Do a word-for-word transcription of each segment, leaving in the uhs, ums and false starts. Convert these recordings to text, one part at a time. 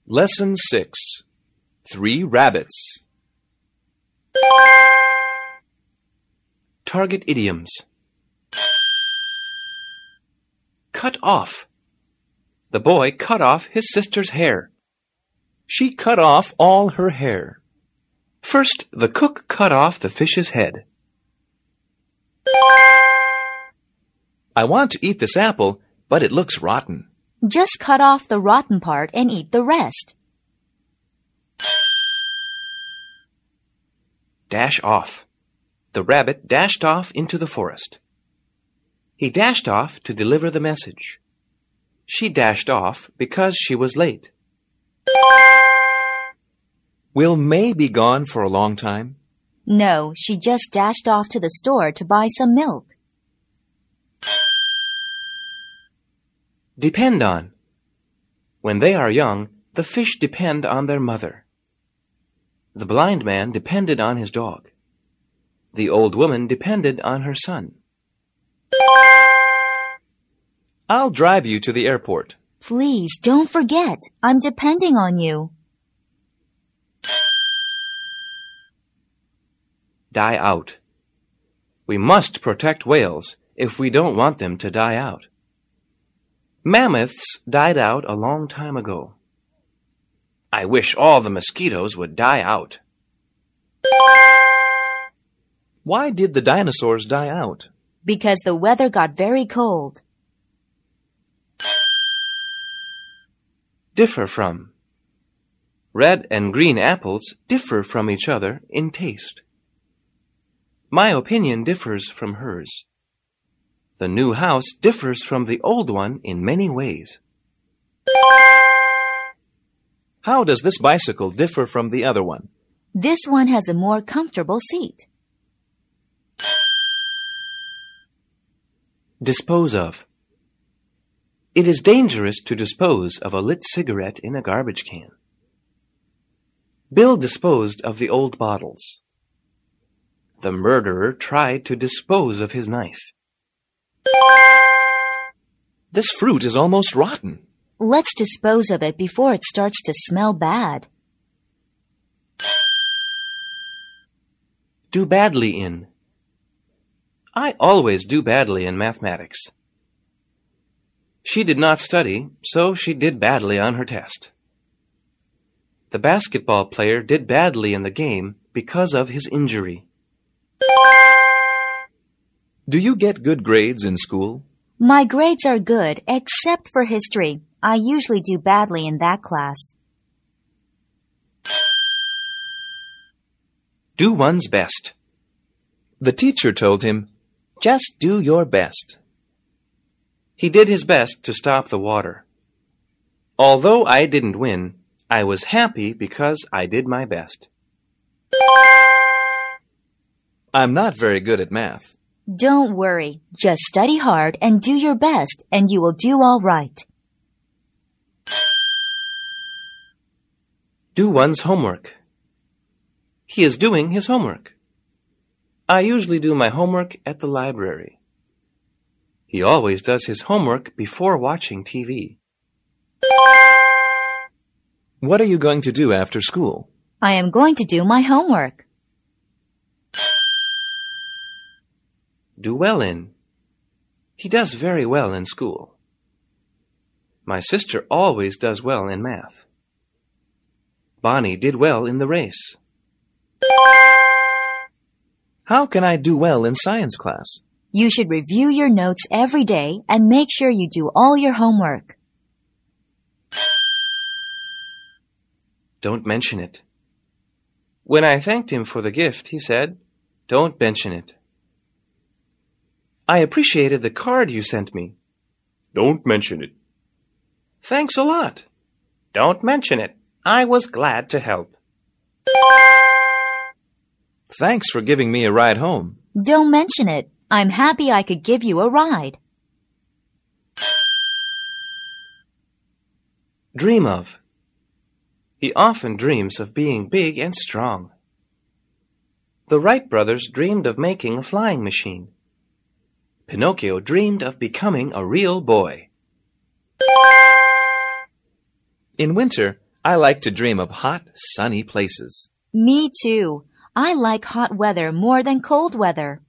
Lesson six. Three Rabbits. Target idioms. Cut off. The boy cut off his sister's hair. She cut off all her hair. First, the cook cut off the fish's head. I want to eat this apple, but it looks rotten. Just cut off the rotten part and eat the rest. Dash off. The rabbit dashed off into the forest. He dashed off to deliver the message. She dashed off because she was late. Will May be gone for a long time? No, she just dashed off to the store to buy some milk. Depend on. When they are young, the fish depend on their mother. The blind man depended on his dog. The old woman depended on her son. I'll drive you to the airport. Please, don't forget. I'm depending on you. Die out. We must protect whales if we don't want them to die out. Mammoths died out a long time ago. I wish all the mosquitoes would die out. Why did the dinosaurs die out? Because the weather got very cold. Differ from. Red and green apples differ from each other in taste. My opinion differs from hers. The new house differs from the old one in many ways. How does this bicycle differ from the other one? This one has a more comfortable seat. Dispose of. It is dangerous to dispose of a lit cigarette in a garbage can. Bill disposed of the old bottles. The murderer tried to dispose of his knife. This fruit is almost rotten. Let's dispose of it before it starts to smell bad. Do badly in. I always do badly in mathematics. She did not study, so she did badly on her test. The basketball player did badly in the game because of his injury. Do you get good grades in school? My grades are good, except for history. I usually do badly in that class. Do one's best. The teacher told him, just do your best. He did his best to stop the water. Although I didn't win, I was happy because I did my best. I'm not very good at math. Don't worry. Just study hard and do your best, and you will do all right. Do one's homework. He is doing his homework. I usually do my homework at the library. He always does his homework before watching T V. What are you going to do after school? I am going to do my homework. Do well in. He does very well in school. My sister always does well in math. Bonnie did well in the race. How can I do well in science class? You should review your notes every day and make sure you do all your homework. Don't mention it. When I thanked him for the gift, he said, don't mention it. I appreciated the card you sent me. Don't mention it. Thanks a lot. Don't mention it. I was glad to help. Thanks for giving me a ride home. Don't mention it. I'm happy I could give you a ride. Dream of. He often dreams of being big and strong. The Wright brothers dreamed of making a flying machine. Pinocchio dreamed of becoming a real boy. In winter, I like to dream of hot, sunny places. Me too. I like hot weather more than cold weather.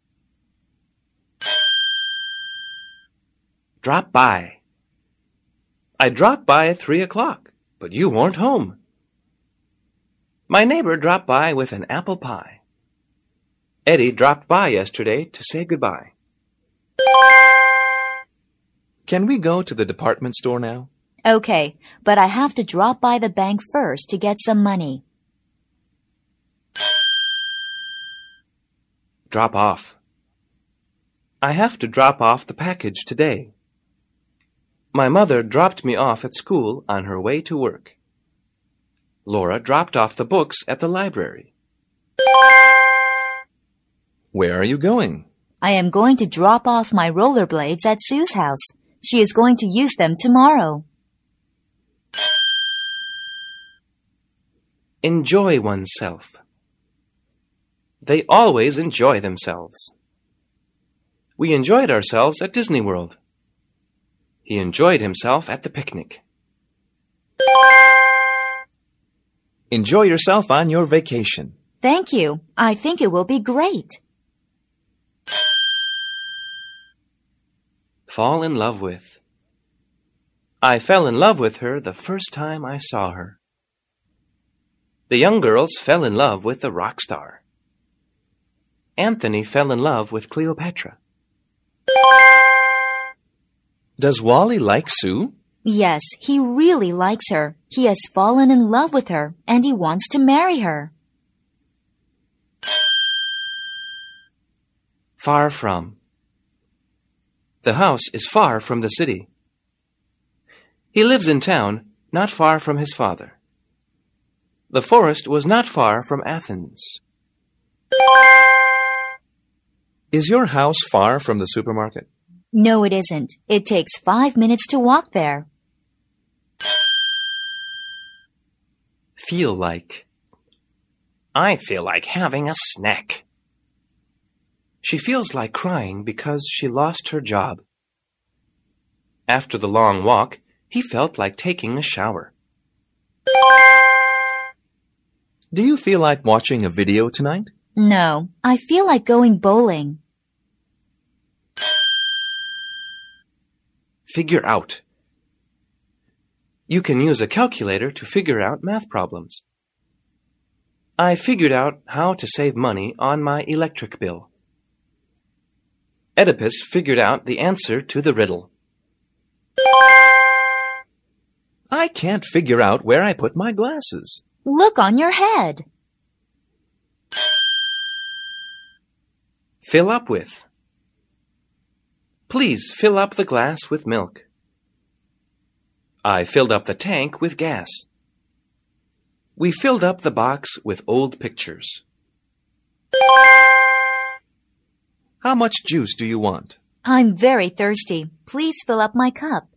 Drop by. I dropped by at three o'clock, but you weren't home. My neighbor dropped by with an apple pie. Eddie dropped by yesterday to say goodbye. Can we go to the department store now? Okay, but I have to drop by the bank first to get some money. Drop off. I have to drop off the package today. My mother dropped me off at school on her way to work. Laura dropped off the books at the library. Where are you going? I am going to drop off my rollerblades at Sue's house. She is going to use them tomorrow. Enjoy oneself. They always enjoy themselves. We enjoyed ourselves at Disney World. He enjoyed himself at the picnic. Enjoy yourself on your vacation. Thank you. I think it will be great. Fall in love with. I fell in love with her the first time I saw her. The young girls fell in love with the rock star. Anthony fell in love with Cleopatra. Does Wally like Sue? Yes, he really likes her. He has fallen in love with her, and he wants to marry her. Far from. The house is far from the city. He lives in town, not far from his father. The forest was not far from Athens. Is your house far from the supermarket? No, it isn't. It takes five minutes to walk there. Feel like. I feel like having a snack. She feels like crying because she lost her job. After the long walk, he felt like taking a shower. Do you feel like watching a video tonight? No, I feel like going bowling. Figure out. You can use a calculator to figure out math problems. I figured out how to save money on my electric bill. Oedipus figured out the answer to the riddle. I can't figure out where I put my glasses. Look on your head. Fill up with. Please fill up the glass with milk. I filled up the tank with gas. We filled up the box with old pictures. How much juice do you want? I'm very thirsty. Please fill up my cup.